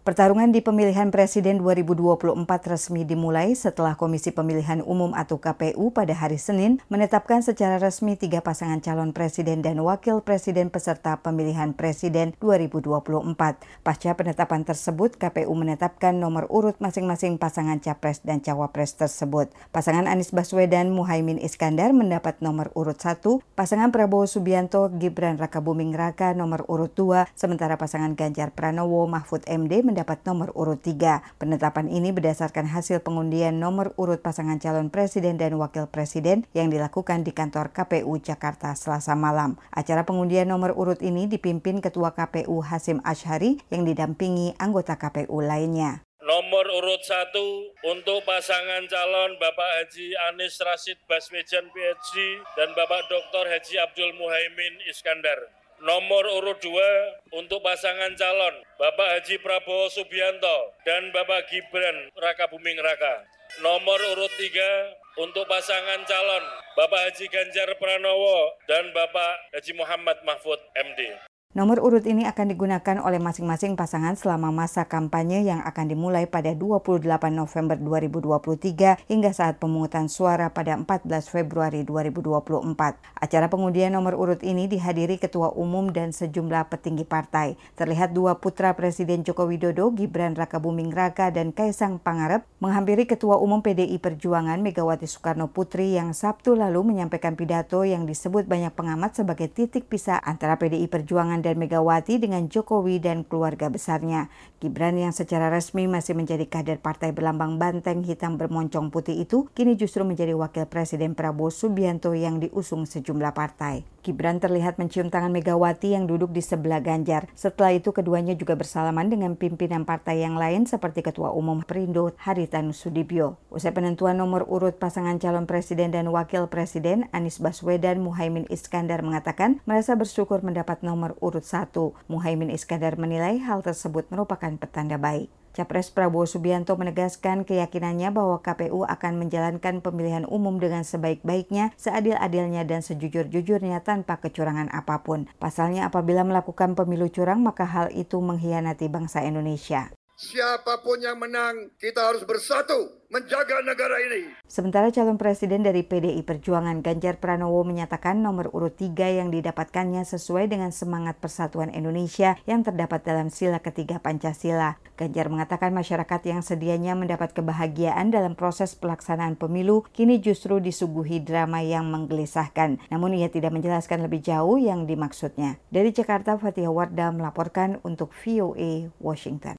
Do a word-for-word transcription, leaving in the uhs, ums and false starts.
Pertarungan di pemilihan presiden dua ribu dua puluh empat resmi dimulai setelah Komisi Pemilihan Umum atau K P U pada hari Senin menetapkan secara resmi tiga pasangan calon presiden dan wakil presiden peserta pemilihan presiden dua ribu dua puluh empat. Pasca penetapan tersebut, K P U menetapkan nomor urut masing-masing pasangan capres dan cawapres tersebut. Pasangan Anies Baswedan Muhaimin Iskandar mendapat nomor urut satu, pasangan Prabowo Subianto Gibran Rakabuming Raka nomor urut dua, sementara pasangan Ganjar Pranowo Mahfud M D mendapat nomor urut tiga. Penetapan ini berdasarkan hasil pengundian nomor urut pasangan calon presiden dan wakil presiden yang dilakukan di kantor K P U Jakarta Selasa malam. Acara pengundian nomor urut ini dipimpin Ketua K P U Hasyim Asyhari yang didampingi anggota K P U lainnya. Nomor urut satu untuk pasangan calon Bapak Haji Anies Rashid Baswedan P H D dan Bapak Doktor Haji Abdul Muhaimin Iskandar. Nomor urut dua untuk pasangan calon Bapak Haji Prabowo Subianto dan Bapak Gibran Rakabuming Raka. Nomor urut tiga untuk pasangan calon Bapak Haji Ganjar Pranowo dan Bapak Haji Muhammad Mahfud M D. Nomor urut ini akan digunakan oleh masing-masing pasangan selama masa kampanye yang akan dimulai pada dua puluh delapan November dua ribu dua puluh tiga hingga saat pemungutan suara pada empat belas Februari dua ribu dua puluh empat. Acara pengundian nomor urut ini dihadiri Ketua Umum dan sejumlah petinggi partai. Terlihat dua putra Presiden Joko Widodo, Gibran Rakabuming Raka dan Kaisang Pangarep, menghampiri Ketua Umum P D I Perjuangan Megawati Soekarno Putri yang Sabtu lalu menyampaikan pidato yang disebut banyak pengamat sebagai titik pisah antara P D I Perjuangan dan Megawati dengan Jokowi dan keluarga besarnya. Gibran yang secara resmi masih menjadi kader partai berlambang banteng hitam bermoncong putih itu, kini justru menjadi wakil presiden Prabowo Subianto yang diusung sejumlah partai. Gibran terlihat mencium tangan Megawati yang duduk di sebelah Ganjar. Setelah itu keduanya juga bersalaman dengan pimpinan partai yang lain seperti Ketua Umum Perindo Haritanu Sudibyo. Usai penentuan nomor urut pasangan calon presiden dan wakil presiden, Anies Baswedan Muhaimin Iskandar mengatakan merasa bersyukur mendapat nomor urut satu. Muhaimin Iskandar menilai hal tersebut merupakan petanda baik. Capres Prabowo Subianto menegaskan keyakinannya bahwa K P U akan menjalankan pemilihan umum dengan sebaik-baiknya, seadil-adilnya dan sejujur-jujurnya tanpa kecurangan apapun. Pasalnya apabila melakukan pemilu curang maka hal itu mengkhianati bangsa Indonesia. Siapapun yang menang, kita harus bersatu menjaga negara ini. Sementara calon presiden dari P D I Perjuangan Ganjar Pranowo menyatakan nomor urut tiga yang didapatkannya sesuai dengan semangat persatuan Indonesia yang terdapat dalam sila ketiga Pancasila. Ganjar mengatakan masyarakat yang sedianya mendapat kebahagiaan dalam proses pelaksanaan pemilu kini justru disuguhi drama yang menggelisahkan. Namun ia tidak menjelaskan lebih jauh yang dimaksudnya. Dari Jakarta, Fathia Wardah melaporkan untuk V O A Washington.